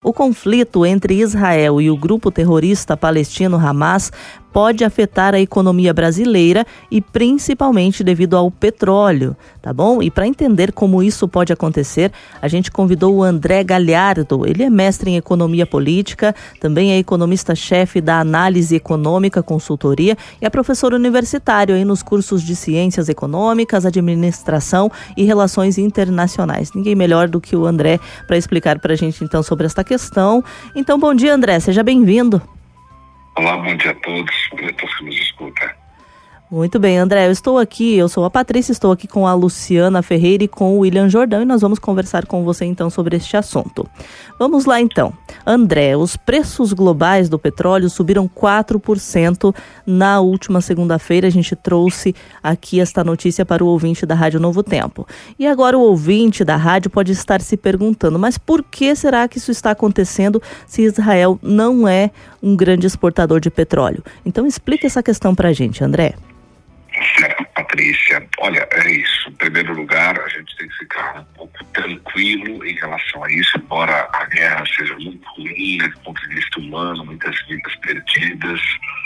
O conflito entre Israel e o grupo terrorista palestino Hamas pode afetar a economia brasileira e principalmente devido ao petróleo, tá bom? E para entender como isso pode acontecer, a gente convidou o André Galhardo. Ele é mestre em economia política, também é economista-chefe da Análise Econômica Consultoria e é professor universitário aí nos cursos de Ciências Econômicas, Administração e Relações Internacionais. Ninguém melhor do que o André para explicar para a gente então sobre esta questão. Então, bom dia, André, seja bem-vindo. Olá, bom dia a todos que nos escutam. Muito bem, André, eu sou a Patrícia, estou aqui com a Luciana Ferreira e com o William Jordão e nós vamos conversar com você então sobre este assunto. Vamos lá então. André, os preços globais do petróleo subiram 4% na última segunda-feira. A gente trouxe aqui esta notícia para o ouvinte da Rádio Novo Tempo. E agora o ouvinte da rádio pode estar se perguntando, mas por que será que isso está acontecendo se Israel não é um grande exportador de petróleo? Então explica essa questão para a gente, André. Certo, Patrícia. Olha, é isso. Em primeiro lugar, a gente tem que ficar um pouco tranquilo em relação a isso, embora a guerra seja muito ruim, né, do ponto de vista humano, muitas vidas perdidas,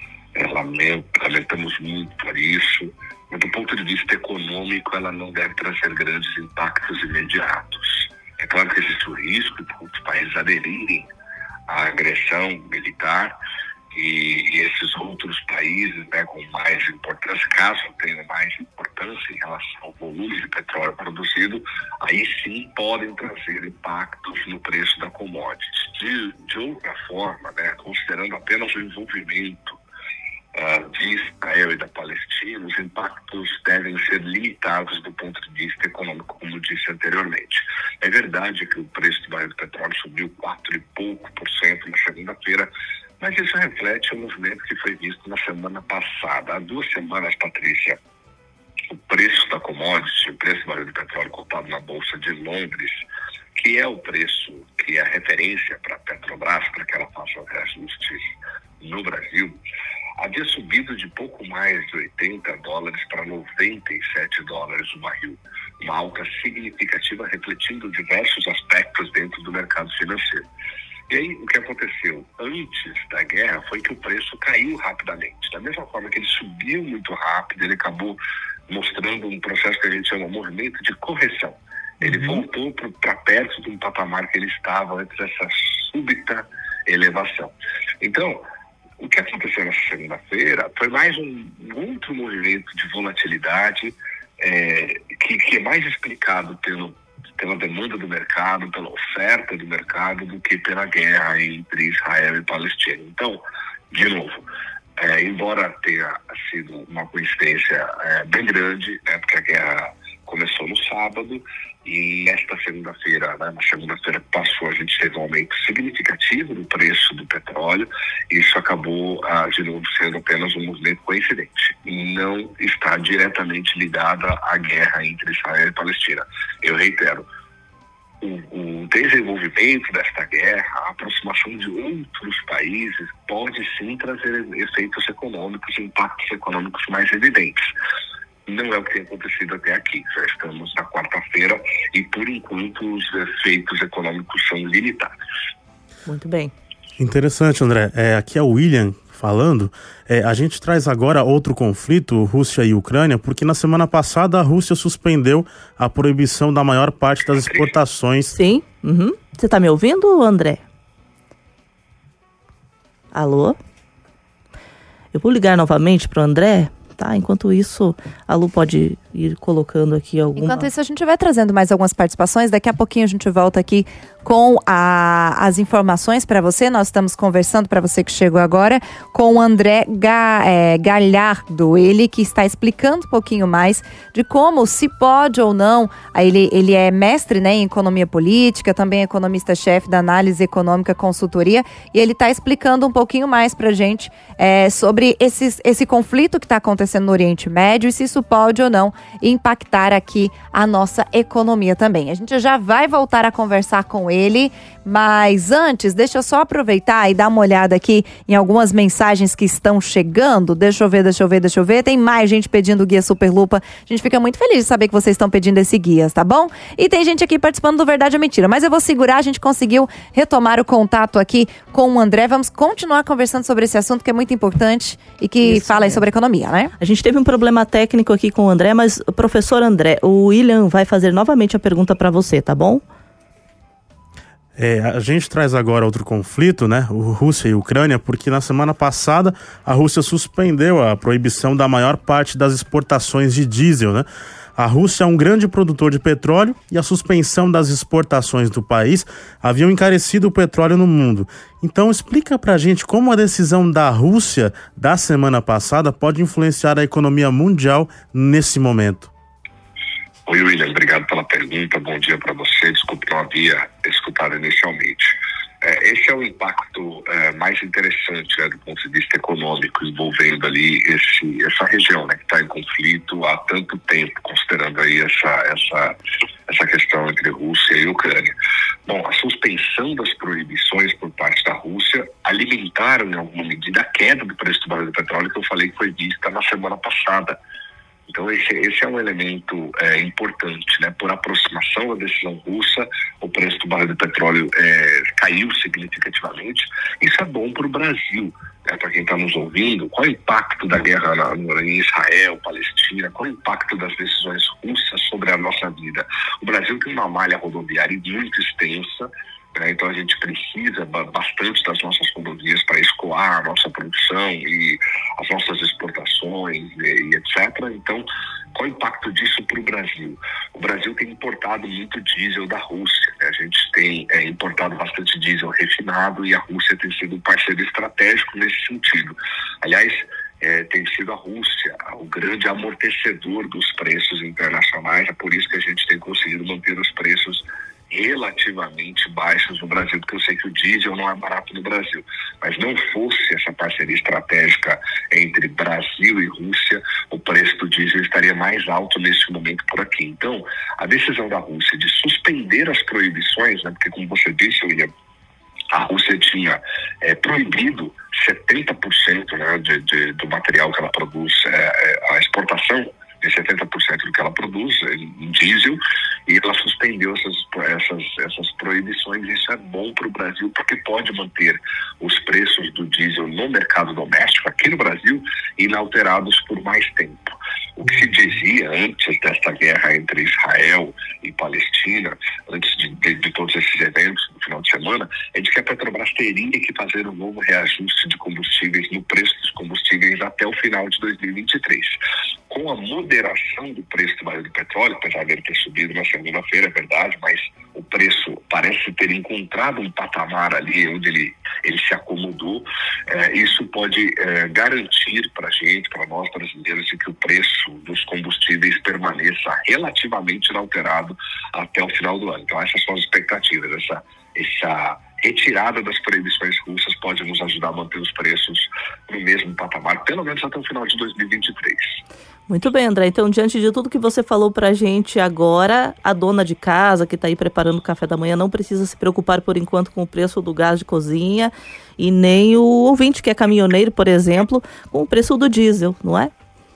lamentamos muito por isso, mas do ponto de vista econômico, ela não deve trazer grandes impactos imediatos. É claro que existe o risco de os países aderirem à agressão militar, e esses outros países, né, com mais importância, caso tenham mais importância em relação ao volume de petróleo produzido, aí sim podem trazer impactos no preço da commodity. De outra forma, né, considerando apenas o envolvimento de Israel e da Palestina, os impactos devem ser limitados do ponto de vista econômico, como disse anteriormente. É verdade que o preço do barril de petróleo subiu 4 e pouco por cento na segunda-feira, mas isso reflete o movimento que foi visto na semana passada. Há 2 semanas, Patrícia, o preço da commodity, o preço do barril de petróleo cotado na Bolsa de Londres, que é o preço, que é a referência para a Petrobras, para que ela faça os reajustes no Brasil, havia subido de pouco mais de $80 para $97 o barril. Uma alta significativa refletindo diversos aspectos dentro do mercado financeiro. E aí, o que aconteceu antes da guerra foi que o preço caiu rapidamente. Da mesma forma que ele subiu muito rápido, ele acabou mostrando um processo que a gente chama de movimento de correção. Ele voltou para perto de um patamar que ele estava antes dessa súbita elevação. Então, o que aconteceu nessa segunda-feira foi mais um outro movimento de volatilidade que é mais explicado pela demanda do mercado, pela oferta do mercado, do que pela guerra entre Israel e Palestina. Então, de novo, embora tenha sido uma coincidência bem grande, né, porque a guerra começou no sábado e esta segunda-feira, né, na segunda-feira que passou, a gente teve um aumento significativo no preço do petróleo. Isso acabou, de novo, sendo apenas um movimento coincidente. Não está diretamente ligado à guerra entre Israel e Palestina. Eu reitero, o desenvolvimento desta guerra, a aproximação de outros países pode sim trazer efeitos econômicos, impactos econômicos mais evidentes. Não é o que tem acontecido até aqui. Já estamos na quarta-feira e, por enquanto, os efeitos econômicos são limitados. Muito bem. Interessante, André. Aqui é o William falando. A gente traz agora outro conflito, Rússia e Ucrânia, porque na semana passada a Rússia suspendeu a proibição da maior parte das exportações. Sim. Você está me ouvindo, André? Alô? Eu vou ligar novamente para o André. Tá? Enquanto isso, a Lu pode ir colocando aqui alguma... Enquanto isso, a gente vai trazendo mais algumas participações. Daqui a pouquinho a gente volta aqui com as informações para você. Nós estamos conversando, para você que chegou agora, com o André Galhardo. Ele que está explicando um pouquinho mais de como, se pode ou não. Ele é mestre, né, em economia política, também é economista-chefe da Análise Econômica Consultoria. E ele está explicando um pouquinho mais para a gente sobre esse conflito que está acontecendo no Oriente Médio e se isso pode ou não impactar aqui a nossa economia também. A gente já vai voltar a conversar com ele, mas antes, deixa eu só aproveitar e dar uma olhada aqui em algumas mensagens que estão chegando. Deixa eu ver. Tem mais gente pedindo o Guia Superlupa. A gente fica muito feliz de saber que vocês estão pedindo esse guia, tá bom? E tem gente aqui participando do Verdade ou Mentira, mas eu vou segurar, a gente conseguiu retomar o contato aqui com o André. Vamos continuar conversando sobre esse assunto que é muito importante e que fala aí sobre economia, né? A gente teve um problema técnico aqui com o André, mas, professor André, o William vai fazer novamente a pergunta para você, tá bom? A gente traz agora outro conflito, né? O Rússia e Ucrânia, porque na semana passada a Rússia suspendeu a proibição da maior parte das exportações de diesel, né? A Rússia é um grande produtor de petróleo e a suspensão das exportações do país haviam encarecido o petróleo no mundo. Então explica pra gente como a decisão da Rússia da semana passada pode influenciar a economia mundial nesse momento. Oi, William, obrigado pela pergunta, bom dia para você, desculpe, não havia escutado inicialmente. Esse é o impacto mais interessante, né, do ponto de vista econômico, envolvendo ali essa região, né, que está em conflito há tanto tempo, considerando aí essa questão entre Rússia e Ucrânia. Bom, a suspensão das proibições por parte da Rússia alimentaram em alguma medida a queda do preço do barril de petróleo que eu falei que foi vista na semana passada. Então esse é um elemento importante, né? Por aproximação da decisão russa, o preço do barril de petróleo caiu significativamente. Isso é bom para o Brasil, né? Para quem está nos ouvindo, qual é o impacto da guerra em Israel, Palestina, qual é o impacto das decisões russas sobre a nossa vida? O Brasil tem uma malha rodoviária muito extensa, então a gente precisa bastante das nossas rodovias para escoar a nossa produção e as nossas exportações e etc. Então, qual o impacto disso para o Brasil? O Brasil tem importado muito diesel da Rússia, né? A gente tem importado bastante diesel refinado e a Rússia tem sido um parceiro estratégico nesse sentido. Aliás, tem sido a Rússia o grande amortecedor dos preços internacionais, é por isso que a gente tem conseguido manter os preços relativamente baixos no Brasil, porque eu sei que o diesel não é barato no Brasil, mas não fosse essa parceria estratégica entre Brasil e Rússia, o preço do diesel estaria mais alto nesse momento por aqui. Então, a decisão da Rússia de suspender as proibições, né, porque como você disse, William, a Rússia tinha proibido 70%, né, do material que ela produz, a exportação de 70% do que ela produz em diesel, e ela suspendeu essas proibições. Isso é bom para o Brasil, porque pode manter os preços do diesel no mercado doméstico, aqui no Brasil, inalterados por mais tempo. O que se dizia antes desta guerra entre Israel e Palestina, antes de todos esses eventos no final de semana, é de que a Petrobras teria que fazer um novo reajuste de combustíveis no preço dos combustíveis até o final de 2023. Com a moderação do preço do barril de petróleo, apesar dele ter subido na segunda-feira, é verdade, mas o preço parece ter encontrado um patamar ali onde ele se acomodou. Isso pode garantir para a gente, para nós brasileiros, de que o preço dos combustíveis permaneça relativamente inalterado até o final do ano. Então essas são as expectativas. Essa retirada das proibições russas pode nos ajudar a manter os preços no mesmo patamar, pelo menos até o final de 2023. Muito bem, André. Então, diante de tudo que você falou pra gente agora, a dona de casa que está aí preparando o café da manhã não precisa se preocupar por enquanto com o preço do gás de cozinha e nem o ouvinte que é caminhoneiro, por exemplo, com o preço do diesel, não é?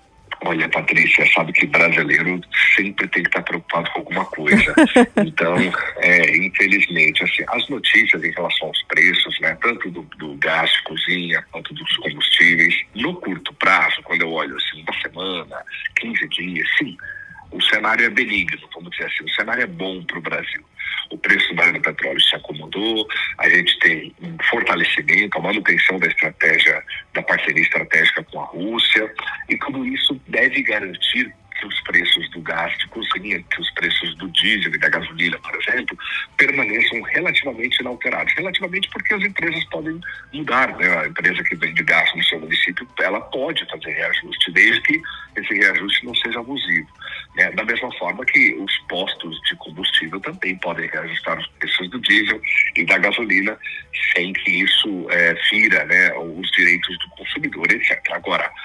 Olha, Patrícia, sabe que brasileiro sempre tem que estar preocupado com alguma coisa. Então, infelizmente, assim, as notícias em relação aos preços, né, tanto do gás de cozinha quanto dos combustíveis, no curto prazo, quando eu olho assim, uma semana, 15 dias, sim, o cenário é benigno, vamos dizer assim, o cenário é bom para o Brasil. O preço do barril do petróleo se acomodou, a gente tem um fortalecimento, a manutenção da estratégia, da parceria estratégica com a Rússia, e tudo isso deve garantir que os preços do gás de cozinha, que os preços do diesel e da gasolina, por exemplo, permaneçam relativamente inalterados. Relativamente porque as empresas podem mudar, né? A empresa que vende gás no seu município, ela pode fazer reajuste, desde que esse reajuste não seja abusivo. Né? Da mesma forma que os postos de combustível também podem reajustar os preços do diesel e da gasolina, sem que isso fira, né, os direitos do consumidor, etc. Agora,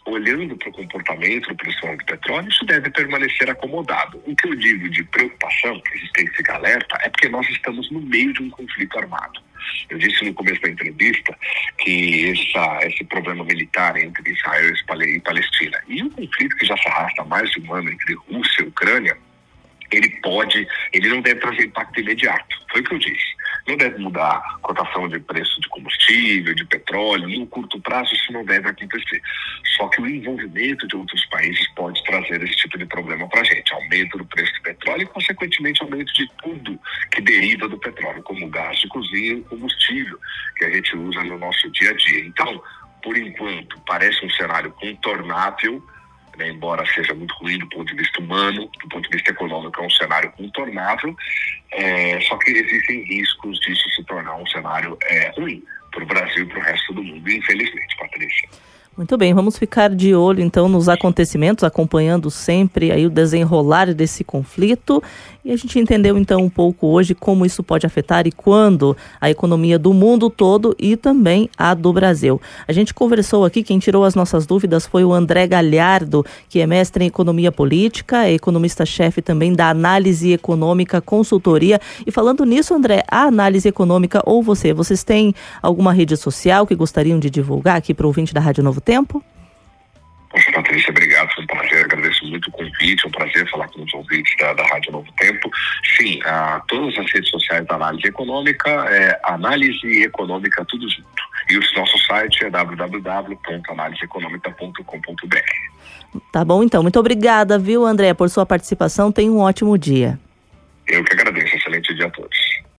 olhando para o comportamento do preço do petróleo, isso deve permanecer acomodado. O que eu digo de preocupação, que a gente tem que ficar alerta, é porque nós estamos no meio de um conflito armado. Eu disse no começo da entrevista que esse problema militar entre Israel e Palestina e um conflito que já se arrasta há mais de um ano entre Rússia e Ucrânia, ele não deve trazer impacto imediato. Foi o que eu disse. Não deve mudar a cotação de preço de combustível, de petróleo. No curto prazo isso não deve acontecer. Só que o envolvimento de outros países pode trazer esse tipo de problema para a gente. Aumento do preço do petróleo e, consequentemente, aumento de tudo que deriva do petróleo, como gás de cozinha e combustível que a gente usa no nosso dia a dia. Então, por enquanto, parece um cenário contornável, né, embora seja muito ruim do ponto de vista humano, do ponto de vista econômico é um cenário contornável, só que existem riscos disso se tornar um cenário ruim para o Brasil e para o resto do mundo, infelizmente, Patrícia. Muito bem, vamos ficar de olho então nos acontecimentos, acompanhando sempre aí o desenrolar desse conflito, e a gente entendeu então um pouco hoje como isso pode afetar e quando a economia do mundo todo e também a do Brasil. A gente conversou aqui, quem tirou as nossas dúvidas foi o André Galhardo, que é mestre em economia política, é economista-chefe também da Análise Econômica Consultoria. E falando nisso, André, a Análise Econômica ou vocês têm alguma rede social que gostariam de divulgar aqui para o ouvinte da Rádio Novo Tempo? Poxa, Patrícia, obrigado, foi um prazer, agradeço muito o convite, é um prazer falar com os ouvintes da Rádio Novo Tempo. Sim, todas as redes sociais da Análise Econômica, Análise Econômica tudo junto. E o nosso site é www.analiseeconomica.com.br. Tá bom, então, muito obrigada, viu, André, por sua participação, tenha um ótimo dia. Eu que agradeço, excelente dia a todos.